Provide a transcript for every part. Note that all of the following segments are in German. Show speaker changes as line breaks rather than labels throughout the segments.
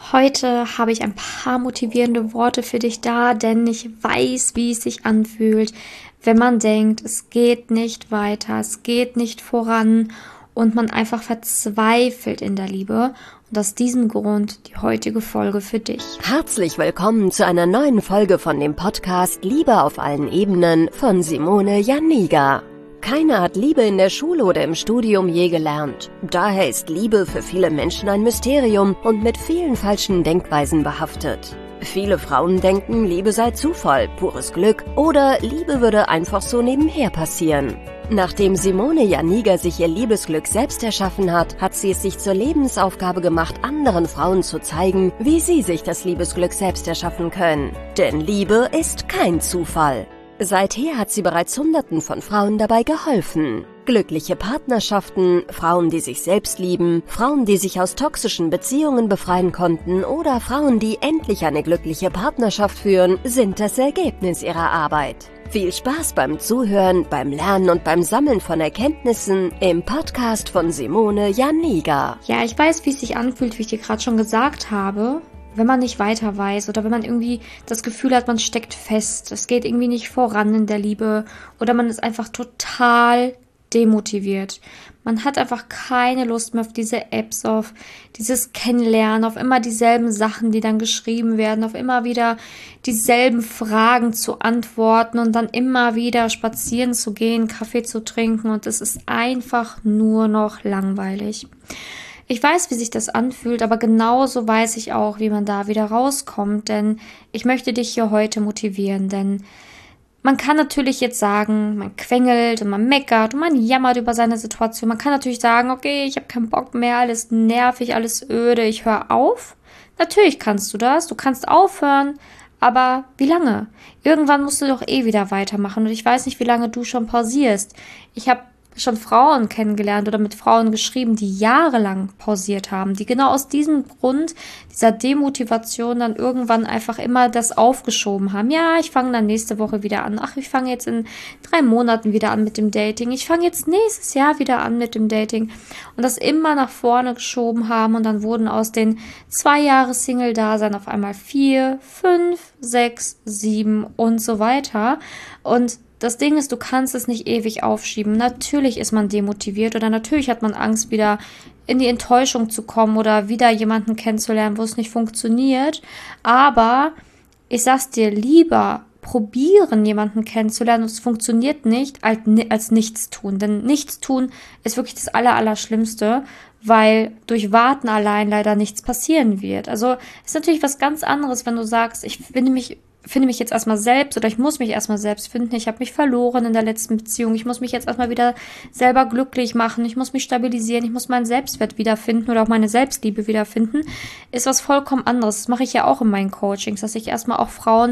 Heute habe ich ein paar motivierende Worte für dich da, denn ich weiß, wie es sich anfühlt, wenn man denkt, es geht nicht weiter, es geht nicht voran und man einfach verzweifelt in der Liebe. Und aus diesem Grund die heutige Folge für dich.
Herzlich willkommen zu einer neuen Folge von dem Podcast Liebe auf allen Ebenen von Simone Janiga. Keiner hat Liebe in der Schule oder im Studium je gelernt. Daher ist Liebe für viele Menschen ein Mysterium und mit vielen falschen Denkweisen behaftet. Viele Frauen denken, Liebe sei Zufall, pures Glück oder Liebe würde einfach so nebenher passieren. Nachdem Simone Janiga sich ihr Liebesglück selbst erschaffen hat, hat sie es sich zur Lebensaufgabe gemacht, anderen Frauen zu zeigen, wie sie sich das Liebesglück selbst erschaffen können. Denn Liebe ist kein Zufall. Seither hat sie bereits Hunderten von Frauen dabei geholfen. Glückliche Partnerschaften, Frauen, die sich selbst lieben, Frauen, die sich aus toxischen Beziehungen befreien konnten oder Frauen, die endlich eine glückliche Partnerschaft führen, sind das Ergebnis ihrer Arbeit. Viel Spaß beim Zuhören, beim Lernen und beim Sammeln von Erkenntnissen im Podcast von Simone Janiga.
Ja, ich weiß, wie es sich anfühlt, wie ich dir gerade schon gesagt habe. Wenn man nicht weiter weiß oder wenn man irgendwie das Gefühl hat, man steckt fest, es geht irgendwie nicht voran in der Liebe oder man ist einfach total demotiviert. Man hat einfach keine Lust mehr auf diese Apps, auf dieses Kennenlernen, auf immer dieselben Sachen, die dann geschrieben werden, auf immer wieder dieselben Fragen zu antworten und dann immer wieder spazieren zu gehen, Kaffee zu trinken und es ist einfach nur noch langweilig. Ich weiß, wie sich das anfühlt, aber genauso weiß ich auch, wie man da wieder rauskommt, denn ich möchte dich hier heute motivieren, denn man kann natürlich jetzt sagen, man quengelt und man meckert und man jammert über seine Situation. Man kann natürlich sagen, okay, ich habe keinen Bock mehr, alles nervig, alles öde, ich höre auf. Natürlich kannst du das, du kannst aufhören, aber wie lange? Irgendwann musst du doch wieder weitermachen und ich weiß nicht, wie lange du schon pausierst. Ich habe schon Frauen kennengelernt oder mit Frauen geschrieben, die jahrelang pausiert haben, die genau aus diesem Grund, dieser Demotivation dann irgendwann einfach immer das aufgeschoben haben. Ja, ich fange dann nächste Woche wieder an. Ach, ich fange jetzt in 3 Monaten wieder an mit dem Dating. Ich fange jetzt nächstes Jahr wieder an mit dem Dating. Und das immer nach vorne geschoben haben und dann wurden aus den 2 Jahre Single-Dasein auf einmal 4, 5, 6, 7 und so weiter. Und das Ding ist, du kannst es nicht ewig aufschieben. Natürlich ist man demotiviert oder natürlich hat man Angst, wieder in die Enttäuschung zu kommen oder wieder jemanden kennenzulernen, wo es nicht funktioniert. Aber ich sag's dir, lieber probieren, jemanden kennenzulernen und es funktioniert nicht, als nichts tun. Denn nichts tun ist wirklich das Allerschlimmste, weil durch Warten allein leider nichts passieren wird. Also ist natürlich was ganz anderes, wenn du sagst, ich finde mich jetzt erstmal selbst oder ich muss mich erstmal selbst finden. Ich habe mich verloren in der letzten Beziehung. Ich muss mich jetzt erstmal wieder selber glücklich machen. Ich muss mich stabilisieren. Ich muss meinen Selbstwert wiederfinden oder auch meine Selbstliebe wiederfinden. Ist was vollkommen anderes. Das mache ich ja auch in meinen Coachings, dass ich erstmal auch Frauen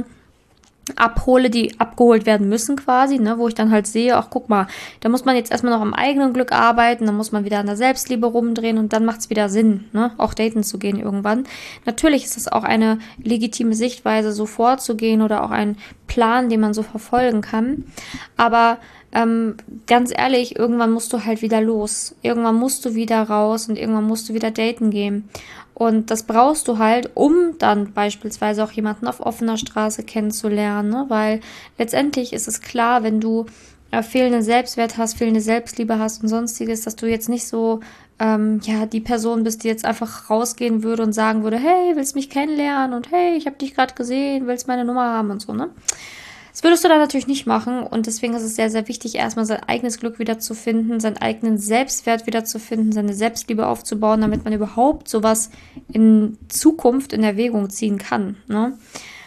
abhole, die abgeholt werden müssen quasi, ne, wo ich dann halt sehe, ach guck mal, da muss man jetzt erstmal noch am eigenen Glück arbeiten, dann muss man wieder an der Selbstliebe rumdrehen und dann macht es wieder Sinn, ne, auch daten zu gehen irgendwann. Natürlich ist das auch eine legitime Sichtweise, so vorzugehen oder auch ein Plan, den man so verfolgen kann, aber ganz ehrlich, irgendwann musst du halt wieder los. Irgendwann musst du wieder raus und irgendwann musst du wieder daten gehen. Und das brauchst du halt, um dann beispielsweise auch jemanden auf offener Straße kennenzulernen, ne? Weil letztendlich ist es klar, wenn du fehlenden Selbstwert hast, fehlende Selbstliebe hast und sonstiges, dass du jetzt nicht so die Person bist, die jetzt einfach rausgehen würde und sagen würde, hey, willst mich kennenlernen und hey, ich habe dich gerade gesehen, willst meine Nummer haben und so, ne? Das würdest du dann natürlich nicht machen und deswegen ist es sehr, sehr wichtig, erstmal sein eigenes Glück wieder zu finden, seinen eigenen Selbstwert wieder zu finden, seine Selbstliebe aufzubauen, damit man überhaupt sowas in Zukunft in Erwägung ziehen kann, ne?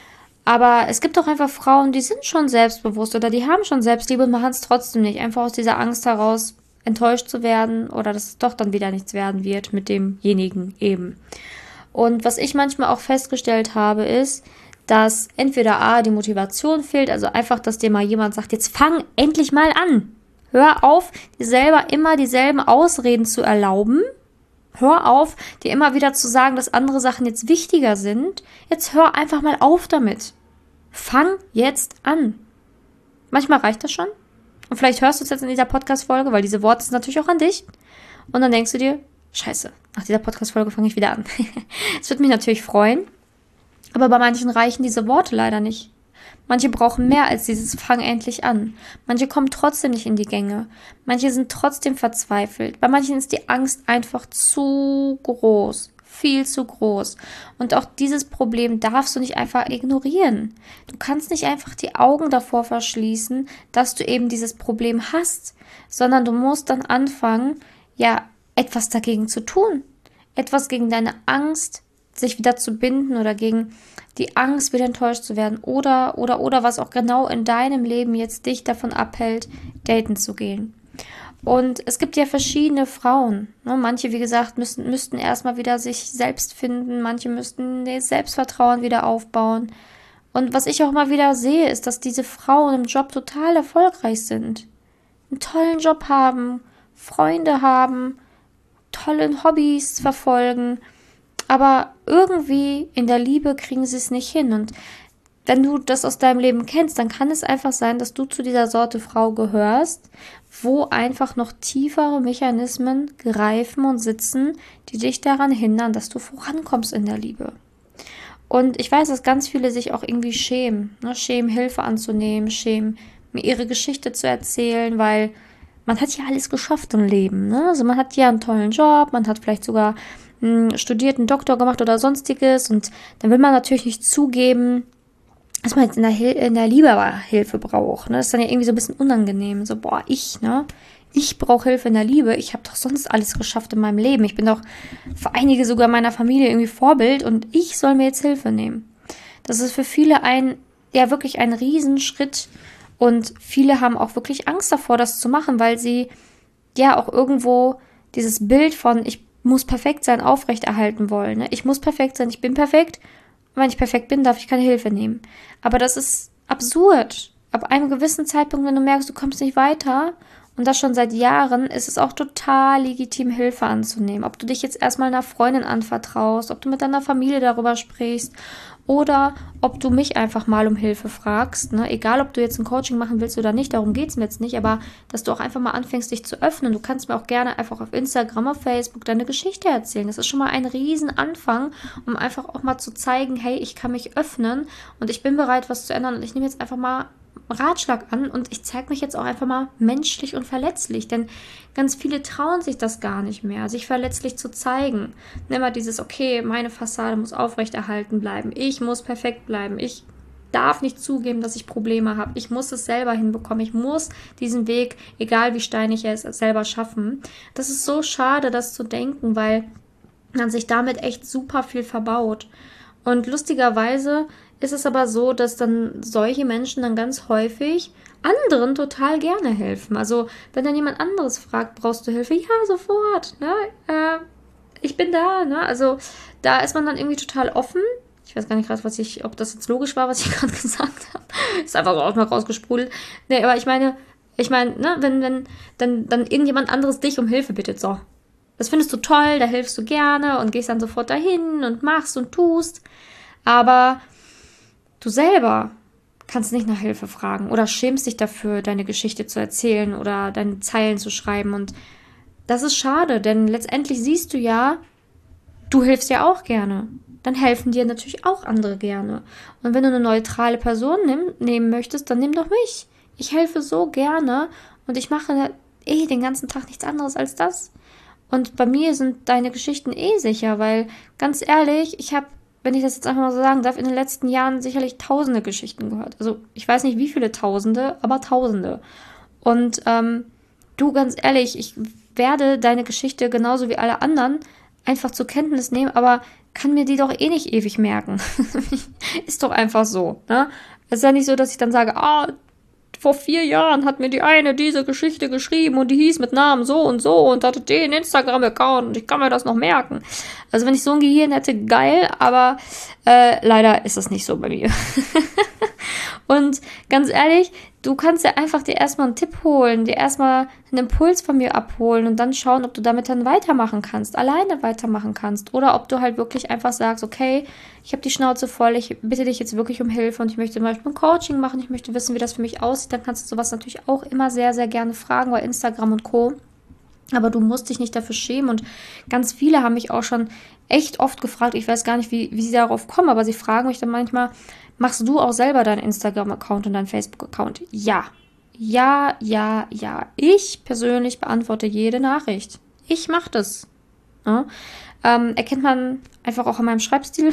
Aber es gibt auch einfach Frauen, die sind schon selbstbewusst oder die haben schon Selbstliebe und machen es trotzdem nicht, einfach aus dieser Angst heraus, enttäuscht zu werden oder dass es doch dann wieder nichts werden wird mit demjenigen eben. Und was ich manchmal auch festgestellt habe, ist, dass entweder die Motivation fehlt, also einfach, dass dir mal jemand sagt, jetzt fang endlich mal an. Hör auf, dir selber immer dieselben Ausreden zu erlauben. Hör auf, dir immer wieder zu sagen, dass andere Sachen jetzt wichtiger sind. Jetzt hör einfach mal auf damit. Fang jetzt an. Manchmal reicht das schon. Und vielleicht hörst du es jetzt in dieser Podcast-Folge, weil diese Worte sind natürlich auch an dich. Und dann denkst du dir, Scheiße, nach dieser Podcast-Folge fange ich wieder an. Es würde mich natürlich freuen, aber bei manchen reichen diese Worte leider nicht. Manche brauchen mehr als dieses Fang endlich an. Manche kommen trotzdem nicht in die Gänge. Manche sind trotzdem verzweifelt. Bei manchen ist die Angst einfach zu groß. Viel zu groß. Und auch dieses Problem darfst du nicht einfach ignorieren. Du kannst nicht einfach die Augen davor verschließen, dass du eben dieses Problem hast, sondern du musst dann anfangen, ja, etwas dagegen zu tun. Etwas gegen deine Angst, sich wieder zu binden oder gegen die Angst, wieder enttäuscht zu werden oder, was auch genau in deinem Leben jetzt dich davon abhält, daten zu gehen. Und es gibt ja verschiedene Frauen. Ne? Manche, wie gesagt, müssten erstmal wieder sich selbst finden. Manche müssten das Selbstvertrauen wieder aufbauen. Und was ich auch mal wieder sehe, ist, dass diese Frauen im Job total erfolgreich sind. Einen tollen Job haben, Freunde haben, tolle Hobbys verfolgen. Aber irgendwie in der Liebe kriegen sie es nicht hin. Und wenn du das aus deinem Leben kennst, dann kann es einfach sein, dass du zu dieser Sorte Frau gehörst, wo einfach noch tiefere Mechanismen greifen und sitzen, die dich daran hindern, dass du vorankommst in der Liebe. Und ich weiß, dass ganz viele sich auch irgendwie schämen, ne? Schämen, Hilfe anzunehmen, schämen, mir ihre Geschichte zu erzählen, weil man hat ja alles geschafft im Leben. Ne? Also man hat ja einen tollen Job, man hat vielleicht sogar studiert, einen Doktor gemacht oder sonstiges und dann will man natürlich nicht zugeben, dass man jetzt in der Liebe Hilfe braucht. Ne? Das ist dann ja irgendwie so ein bisschen unangenehm. So, ich brauche Hilfe in der Liebe. Ich habe doch sonst alles geschafft in meinem Leben. Ich bin doch für einige sogar meiner Familie irgendwie Vorbild und ich soll mir jetzt Hilfe nehmen. Das ist für viele wirklich ein Riesenschritt und viele haben auch wirklich Angst davor, das zu machen, weil sie ja auch irgendwo dieses Bild von ich muss perfekt sein aufrechterhalten wollen. Ne? Ich muss perfekt sein, ich bin perfekt. Und wenn ich perfekt bin, darf ich keine Hilfe nehmen. Aber das ist absurd. Ab einem gewissen Zeitpunkt, wenn du merkst, du kommst nicht weiter und das schon seit Jahren, ist es auch total legitim, Hilfe anzunehmen. Ob du dich jetzt erstmal einer Freundin anvertraust, ob du mit deiner Familie darüber sprichst oder ob du mich einfach mal um Hilfe fragst. Ne? Egal, ob du jetzt ein Coaching machen willst oder nicht, darum geht es mir jetzt nicht, aber dass du auch einfach mal anfängst, dich zu öffnen. Du kannst mir auch gerne einfach auf Instagram, auf Facebook deine Geschichte erzählen. Das ist schon mal ein Riesenanfang, um einfach auch mal zu zeigen, hey, ich kann mich öffnen und ich bin bereit, was zu ändern und ich nehme jetzt einfach mal Ratschlag an und ich zeige mich jetzt auch einfach mal menschlich und verletzlich, denn ganz viele trauen sich das gar nicht mehr, sich verletzlich zu zeigen. Immer dieses, okay, meine Fassade muss aufrechterhalten bleiben, ich muss perfekt bleiben, ich darf nicht zugeben, dass ich Probleme habe, ich muss es selber hinbekommen, ich muss diesen Weg, egal wie steinig er ist, selber schaffen. Das ist so schade, das zu denken, weil man sich damit echt super viel verbaut. Und lustigerweise ist es aber so, dass dann solche Menschen dann ganz häufig anderen total gerne helfen. Also wenn dann jemand anderes fragt, brauchst du Hilfe? Ja, sofort. Ne? Ich bin da. Ne? Also da ist man dann irgendwie total offen. Ich weiß gar nicht gerade, ob das jetzt logisch war, was ich gerade gesagt habe. Ist einfach so auch mal rausgesprudelt. Nee, aber ich meine, ne, wenn dann irgendjemand anderes dich um Hilfe bittet, so. Das findest du toll, da hilfst du gerne und gehst dann sofort dahin und machst und tust. Aber du selber kannst nicht nach Hilfe fragen oder schämst dich dafür, deine Geschichte zu erzählen oder deine Zeilen zu schreiben. Und das ist schade, denn letztendlich siehst du ja, du hilfst ja auch gerne. Dann helfen dir natürlich auch andere gerne. Und wenn du eine neutrale Person nehmen möchtest, dann nimm doch mich. Ich helfe so gerne und ich mache den ganzen Tag nichts anderes als das. Und bei mir sind deine Geschichten sicher, weil ganz ehrlich, ich habe, wenn ich das jetzt einfach mal so sagen darf, in den letzten Jahren sicherlich tausende Geschichten gehört. Also ich weiß nicht, wie viele Tausende, aber Tausende. Und du, ganz ehrlich, ich werde deine Geschichte genauso wie alle anderen einfach zur Kenntnis nehmen, aber kann mir die doch nicht ewig merken. Ist doch einfach so. Ne? Es ist ja nicht so, dass ich dann sage, vor 4 Jahren hat mir die eine diese Geschichte geschrieben und die hieß mit Namen so und hatte den Instagram-Account und ich kann mir das noch merken. Also wenn ich so ein Gehirn hätte, geil, aber leider ist das nicht so bei mir. Und ganz ehrlich, du kannst ja einfach dir erstmal einen Tipp holen, dir erstmal einen Impuls von mir abholen und dann schauen, ob du damit dann weitermachen kannst, alleine weitermachen kannst oder ob du halt wirklich einfach sagst, okay, ich habe die Schnauze voll, ich bitte dich jetzt wirklich um Hilfe und ich möchte zum Beispiel ein Coaching machen, ich möchte wissen, wie das für mich aussieht, dann kannst du sowas natürlich auch immer sehr, sehr gerne fragen bei Instagram und Co. Aber du musst dich nicht dafür schämen. Und ganz viele haben mich auch schon echt oft gefragt, ich weiß gar nicht, wie sie darauf kommen, aber sie fragen mich dann manchmal, machst du auch selber deinen Instagram-Account und deinen Facebook-Account? Ja. Ja, ja, ja. Ich persönlich beantworte jede Nachricht. Ich mache das. Ja? Erkennt man einfach auch an meinem Schreibstil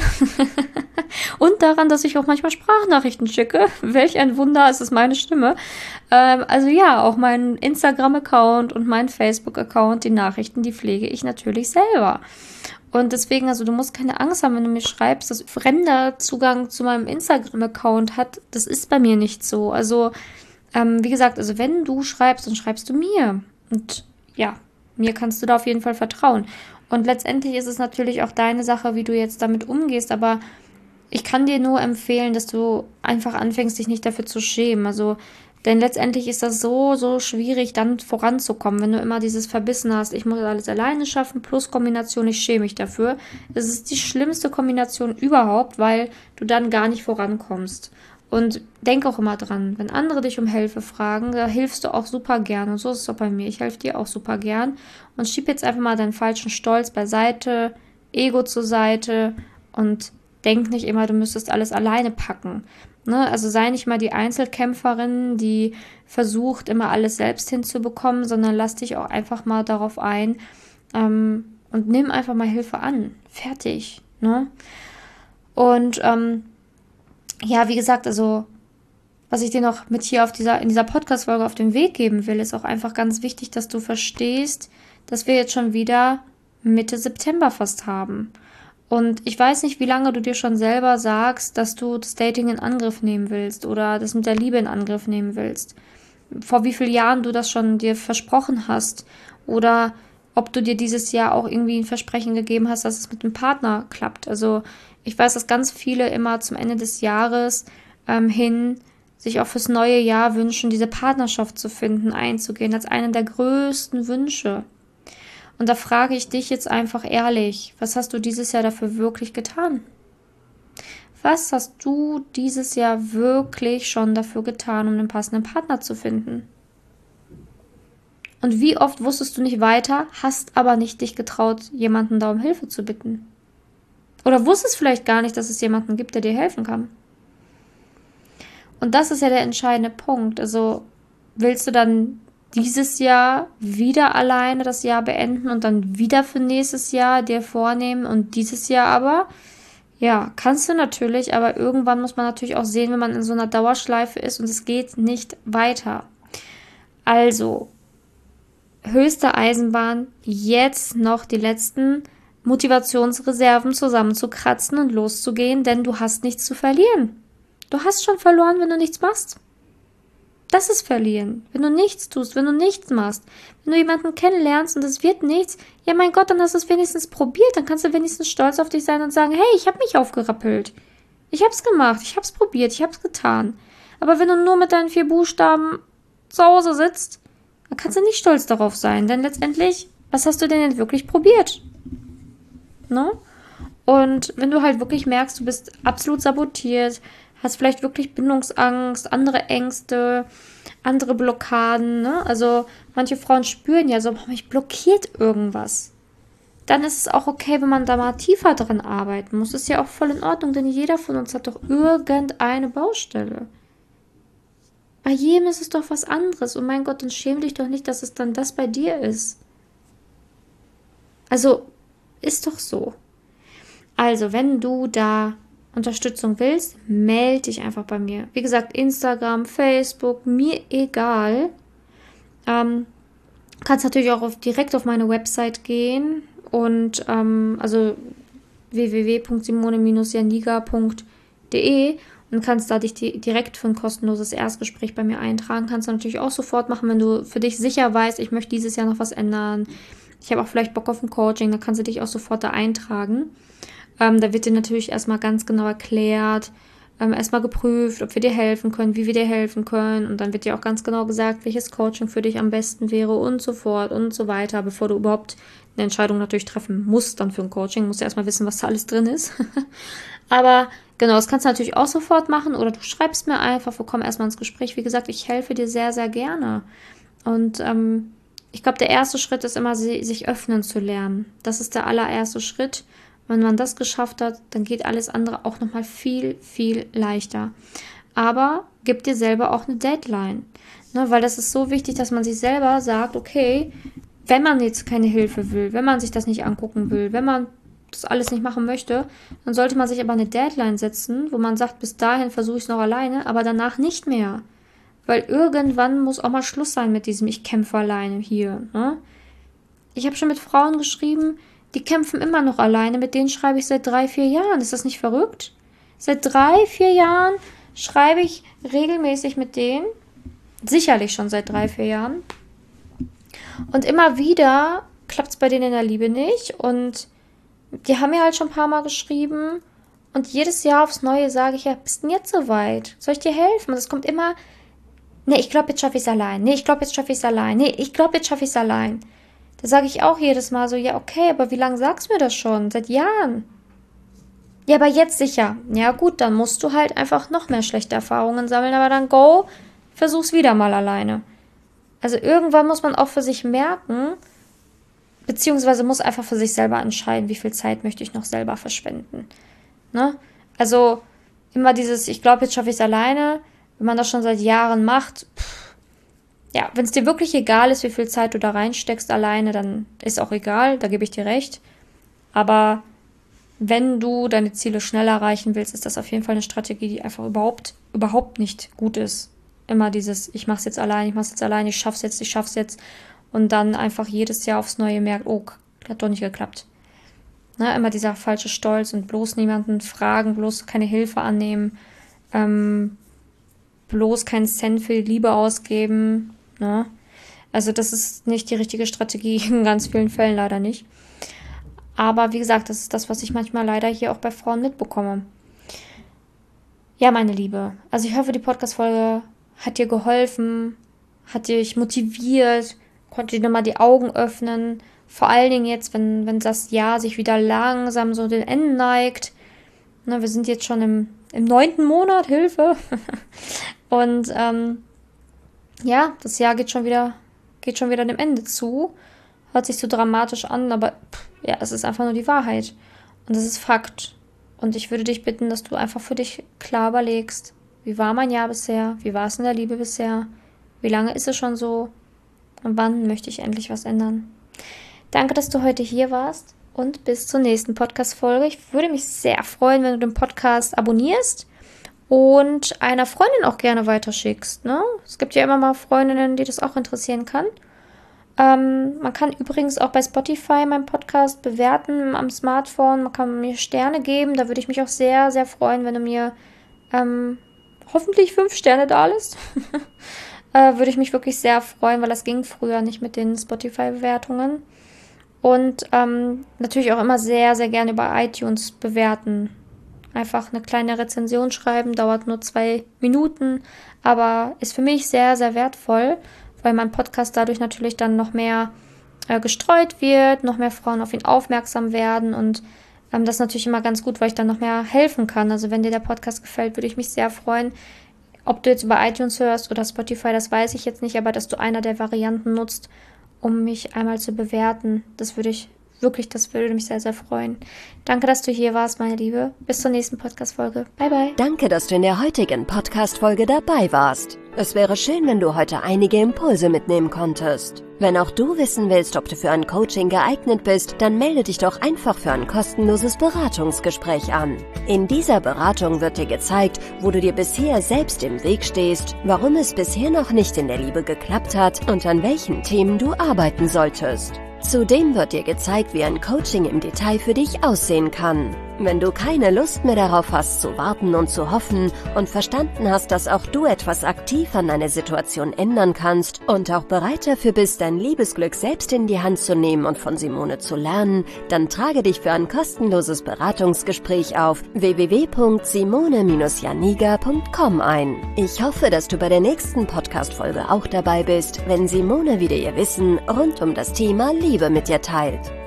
und daran, dass ich auch manchmal Sprachnachrichten schicke. Welch ein Wunder, es ist meine Stimme. Also ja, auch mein Instagram-Account und mein Facebook-Account, die Nachrichten, die pflege ich natürlich selber. Und deswegen, also du musst keine Angst haben, wenn du mir schreibst, dass fremder Zugang zu meinem Instagram-Account hat. Das ist bei mir nicht so. Also, wie gesagt, also wenn du schreibst, dann schreibst du mir. Und ja, mir kannst du da auf jeden Fall vertrauen. Und letztendlich ist es natürlich auch deine Sache, wie du jetzt damit umgehst, aber ich kann dir nur empfehlen, dass du einfach anfängst, dich nicht dafür zu schämen. Also, denn letztendlich ist das so schwierig, dann voranzukommen, wenn du immer dieses Verbissen hast, ich muss alles alleine schaffen, plus Kombination, ich schäme mich dafür. Das ist die schlimmste Kombination überhaupt, weil du dann gar nicht vorankommst. Und denk auch immer dran, wenn andere dich um Hilfe fragen, da hilfst du auch super gern. Und so ist es auch bei mir. Ich helfe dir auch super gern. Und schieb jetzt einfach mal deinen falschen Stolz beiseite, Ego zur Seite und denk nicht immer, du müsstest alles alleine packen. Ne? Also sei nicht mal die Einzelkämpferin, die versucht, immer alles selbst hinzubekommen, sondern lass dich auch einfach mal darauf ein und nimm einfach mal Hilfe an. Fertig. Ne? Und ja, wie gesagt, also was ich dir noch mit hier in dieser Podcast-Folge auf den Weg geben will, ist auch einfach ganz wichtig, dass du verstehst, dass wir jetzt schon wieder Mitte September fast haben. Und ich weiß nicht, wie lange du dir schon selber sagst, dass du das Dating in Angriff nehmen willst oder das mit der Liebe in Angriff nehmen willst. Vor wie vielen Jahren du das schon dir versprochen hast oder ob du dir dieses Jahr auch irgendwie ein Versprechen gegeben hast, dass es mit dem Partner klappt. Also ich weiß, dass ganz viele immer zum Ende des Jahres hin sich auch fürs neue Jahr wünschen, diese Partnerschaft zu finden, einzugehen, als einen der größten Wünsche. Und da frage ich dich jetzt einfach ehrlich, was hast du dieses Jahr dafür wirklich getan? Was hast du dieses Jahr wirklich schon dafür getan, um einen passenden Partner zu finden? Und wie oft wusstest du nicht weiter, hast aber nicht dich getraut, jemanden da um Hilfe zu bitten? Oder wusstest vielleicht gar nicht, dass es jemanden gibt, der dir helfen kann? Und das ist ja der entscheidende Punkt. Also willst du dann dieses Jahr wieder alleine das Jahr beenden und dann wieder für nächstes Jahr dir vornehmen und dieses Jahr aber? Ja, kannst du natürlich, aber irgendwann muss man natürlich auch sehen, wenn man in so einer Dauerschleife ist und es geht nicht weiter. Also, höchste Eisenbahn, jetzt noch die letzten Motivationsreserven zusammenzukratzen und loszugehen, denn du hast nichts zu verlieren. Du hast schon verloren, wenn du nichts machst. Das ist verlieren. Wenn du nichts tust, wenn du nichts machst, wenn du jemanden kennenlernst und es wird nichts, ja mein Gott, dann hast du es wenigstens probiert, dann kannst du wenigstens stolz auf dich sein und sagen, hey, ich habe mich aufgerappelt. Ich habe es gemacht, ich habe es probiert, ich habe es getan. Aber wenn du nur mit deinen 4 Buchstaben zu Hause sitzt, dann kannst du nicht stolz darauf sein, denn letztendlich, was hast du denn wirklich probiert? Ne? Und wenn du halt wirklich merkst, du bist absolut sabotiert, hast vielleicht wirklich Bindungsangst, andere Ängste, andere Blockaden, ne? Also manche Frauen spüren ja so, mich blockiert irgendwas. Dann ist es auch okay, wenn man da mal tiefer dran arbeiten muss. Das ist ja auch voll in Ordnung, denn jeder von uns hat doch irgendeine Baustelle. Bei jedem ist es doch was anderes. Und mein Gott, dann schäm dich doch nicht, dass es dann das bei dir ist. Also, ist doch so. Also, wenn du da Unterstützung willst, melde dich einfach bei mir. Wie gesagt, Instagram, Facebook, mir egal. Kannst natürlich auch direkt auf meine Website gehen und also www.simone-janiga.de und kannst da dich direkt für ein kostenloses Erstgespräch bei mir eintragen. Kannst du natürlich auch sofort machen, wenn du für dich sicher weißt, ich möchte dieses Jahr noch was ändern. Ich habe auch vielleicht Bock auf ein Coaching, dann kannst du dich auch sofort da eintragen. Da wird dir natürlich erstmal ganz genau erklärt, erstmal geprüft, ob wir dir helfen können, wie wir dir helfen können. Und dann wird dir auch ganz genau gesagt, welches Coaching für dich am besten wäre und so fort und so weiter, bevor du überhaupt eine Entscheidung natürlich treffen musst dann für ein Coaching. Musst du erstmal wissen, was da alles drin ist. Aber genau, das kannst du natürlich auch sofort machen oder du schreibst mir einfach, wir kommen erstmal ins Gespräch. Wie gesagt, ich helfe dir sehr, sehr gerne. Und ich glaube, der erste Schritt ist immer, sich öffnen zu lernen. Das ist der allererste Schritt. Wenn man das geschafft hat, dann geht alles andere auch nochmal viel, viel leichter. Aber gib dir selber auch eine Deadline. Ne, weil das ist so wichtig, dass man sich selber sagt, okay, wenn man jetzt keine Hilfe will, wenn man sich das nicht angucken will, wenn man das alles nicht machen möchte, dann sollte man sich aber eine Deadline setzen, wo man sagt, bis dahin versuche ich es noch alleine, aber danach nicht mehr. Weil irgendwann muss auch mal Schluss sein mit diesem Ich kämpfe alleine hier. Ne? Ich habe schon mit Frauen geschrieben, die kämpfen immer noch alleine. Mit denen schreibe ich seit 3-4 Jahren. Ist das nicht verrückt? Seit 3-4 Jahren schreibe ich regelmäßig mit denen. Sicherlich schon seit 3-4 Jahren. Und immer wieder klappt es bei denen in der Liebe nicht. Und die haben mir halt schon ein paar Mal geschrieben. Und jedes Jahr aufs Neue sage ich, ja, bist du denn jetzt soweit? Soll ich dir helfen? Und es kommt immer... Nee, ich glaube, jetzt schaffe ich es allein. Nee, ich glaube, jetzt schaffe ich es allein. Nee, ich glaube, jetzt schaffe ich es allein. Da sage ich auch jedes Mal so, ja, okay, aber wie lange sagst du mir das schon? Seit Jahren. Ja, aber jetzt sicher. Ja gut, dann musst du halt einfach noch mehr schlechte Erfahrungen sammeln, aber dann versuch's wieder mal alleine. Also irgendwann muss man auch für sich merken, beziehungsweise muss einfach für sich selber entscheiden, wie viel Zeit möchte ich noch selber verschwenden. Ne? Also immer dieses, ich glaube, jetzt schaffe ich es alleine. Wenn man das schon seit Jahren macht, ja, wenn es dir wirklich egal ist, wie viel Zeit du da reinsteckst alleine, dann ist auch egal, da gebe ich dir recht. Aber wenn du deine Ziele schnell erreichen willst, ist das auf jeden Fall eine Strategie, die einfach überhaupt nicht gut ist. Immer dieses, ich mach's jetzt allein, ich schaff's jetzt. Und dann einfach jedes Jahr aufs Neue merkt, oh, hat doch nicht geklappt. Ne, immer dieser falsche Stolz und bloß niemanden fragen, bloß keine Hilfe annehmen, bloß keinen Cent für die Liebe ausgeben. Ne? Also das ist nicht die richtige Strategie, in ganz vielen Fällen leider nicht. Aber wie gesagt, das ist das, was ich manchmal leider hier auch bei Frauen mitbekomme. Ja, meine Liebe, also ich hoffe, die Podcast-Folge hat dir geholfen, hat dich motiviert, konnte dir nochmal die Augen öffnen. Vor allen Dingen jetzt, wenn das Jahr sich wieder langsam so den Ende neigt. Ne, wir sind jetzt schon im 9. Monat, Hilfe. Und ja, das Jahr geht schon wieder dem Ende zu. Hört sich so dramatisch an, aber ja, es ist einfach nur die Wahrheit. Und das ist Fakt. Und ich würde dich bitten, dass du einfach für dich klar überlegst, wie war mein Jahr bisher? Wie war es in der Liebe bisher? Wie lange ist es schon so? Und wann möchte ich endlich was ändern? Danke, dass du heute hier warst und bis zur nächsten Podcast-Folge. Ich würde mich sehr freuen, wenn du den Podcast abonnierst und einer Freundin auch gerne weiterschickst. Ne? Es gibt ja immer mal Freundinnen, die das auch interessieren kann. Man kann übrigens auch bei Spotify meinen Podcast bewerten am Smartphone. Man kann mir Sterne geben. Da würde ich mich auch sehr, sehr freuen, wenn du mir hoffentlich 5 Sterne da lässt. Würde ich mich wirklich sehr freuen, weil das ging früher nicht mit den Spotify-Bewertungen. Und natürlich auch immer sehr, sehr gerne über iTunes bewerten. Einfach eine kleine Rezension schreiben, dauert nur 2 Minuten, aber ist für mich sehr, sehr wertvoll, weil mein Podcast dadurch natürlich dann noch mehr gestreut wird, noch mehr Frauen auf ihn aufmerksam werden und das ist natürlich immer ganz gut, weil ich dann noch mehr helfen kann. Also wenn dir der Podcast gefällt, würde ich mich sehr freuen. Ob du jetzt über iTunes hörst oder Spotify, das weiß ich jetzt nicht, aber dass du einer der Varianten nutzt, um mich einmal zu bewerten, das würde mich sehr, sehr freuen. Danke, dass du hier warst, meine Liebe. Bis zur nächsten Podcast-Folge. Bye, bye.
Danke, dass du in der heutigen Podcast-Folge dabei warst. Es wäre schön, wenn du heute einige Impulse mitnehmen konntest. Wenn auch du wissen willst, ob du für ein Coaching geeignet bist, dann melde dich doch einfach für ein kostenloses Beratungsgespräch an. In dieser Beratung wird dir gezeigt, wo du dir bisher selbst im Weg stehst, warum es bisher noch nicht in der Liebe geklappt hat und an welchen Themen du arbeiten solltest. Zudem wird dir gezeigt, wie ein Coaching im Detail für dich aussehen kann. Wenn du keine Lust mehr darauf hast, zu warten und zu hoffen und verstanden hast, dass auch du etwas aktiv an deiner Situation ändern kannst und auch bereit dafür bist, dein Liebesglück selbst in die Hand zu nehmen und von Simone zu lernen, dann trage dich für ein kostenloses Beratungsgespräch auf www.simone-janiga.com ein. Ich hoffe, dass du bei der nächsten Podcast-Folge auch dabei bist, wenn Simone wieder ihr Wissen rund um das Thema Liebe mit dir teilt.